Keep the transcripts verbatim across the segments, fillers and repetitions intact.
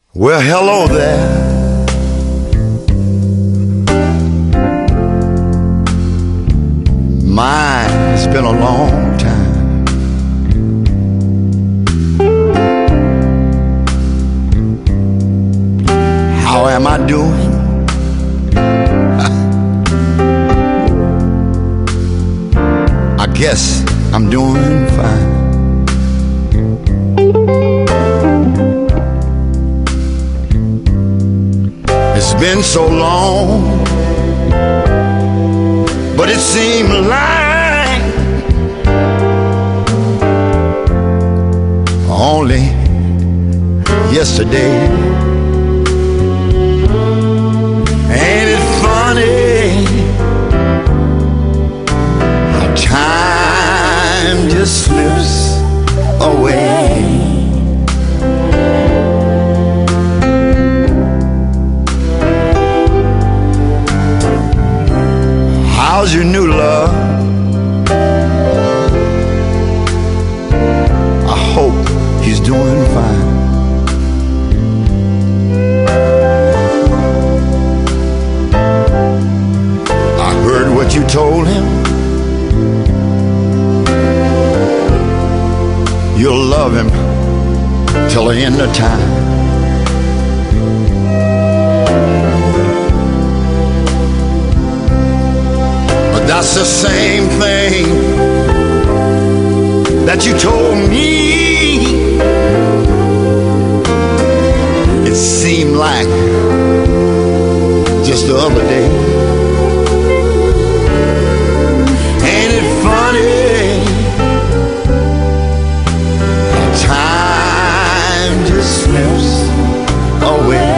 Well, hello there. My, it's been a long time. How am I doing? I guess I'm doing fine. It's been so long, but it seemed like only yesterday. Ain't it funny how time just slips away? How's your new love? I hope he's doing fine. I heard what you told him. You'll love him till the end of time. That's the same thing that you told me. It seemed like just the other day. Ain't it funny how time just slips away?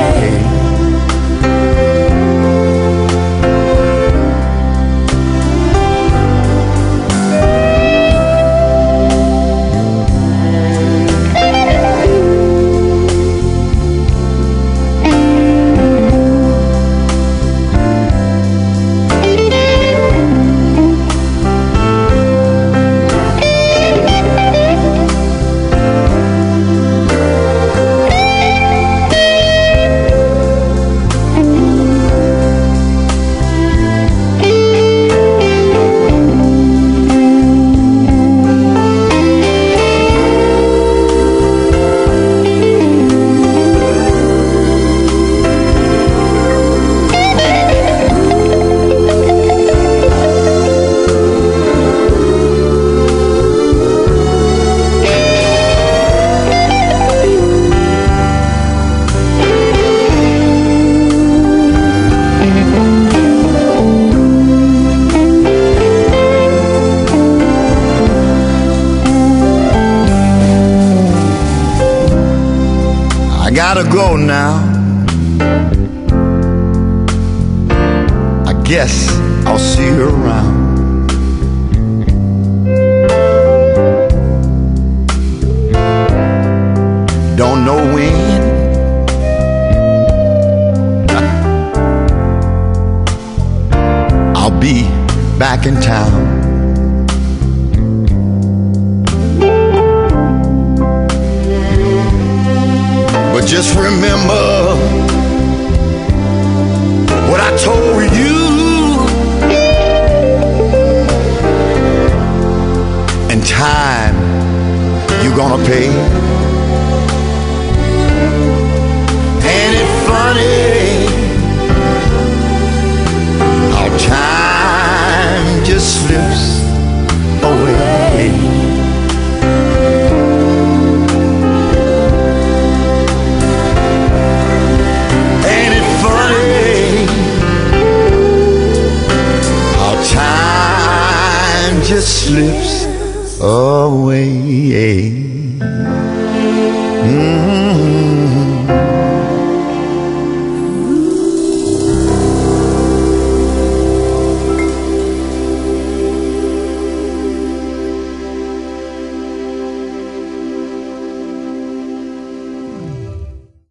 I gotta go now. I guess I'll see you around. Don't know when. I'll be back in town. But just remember what I told you, in time you're gonna pay. Ain't it funny how time just slips away? Just slips away. Mm-hmm.